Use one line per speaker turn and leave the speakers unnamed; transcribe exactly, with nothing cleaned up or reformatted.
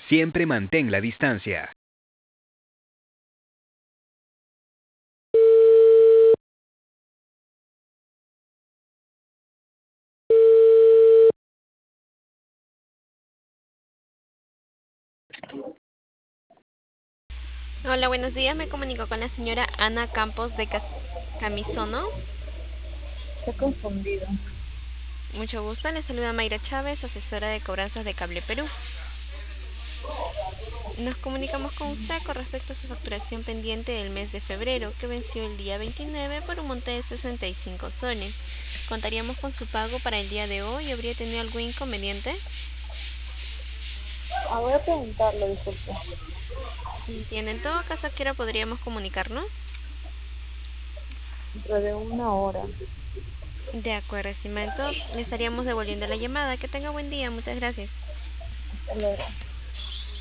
Siempre mantén la distancia.
Hola, buenos días. Me comunico con la señora Ana Campos de Cas- Camisono.
Está confundido.
Mucho gusto. Le saluda Mayra Chávez, asesora de cobranzas de Cable Perú. Nos comunicamos con usted con respecto a su facturación pendiente del mes de febrero, que venció el día veintinueve por un monte de sesenta y cinco soles. Contaríamos con su pago para el día de hoy. ¿Habría tenido algún inconveniente?
Ah, voy a preguntarlo, disculpe.
Entiendo. En todo caso, ¿a qué hora podríamos comunicarnos?
Dentro de una hora.
De acuerdo, estimado. Le estaríamos devolviendo la llamada. Que tenga buen día. Muchas gracias.
Hasta luego.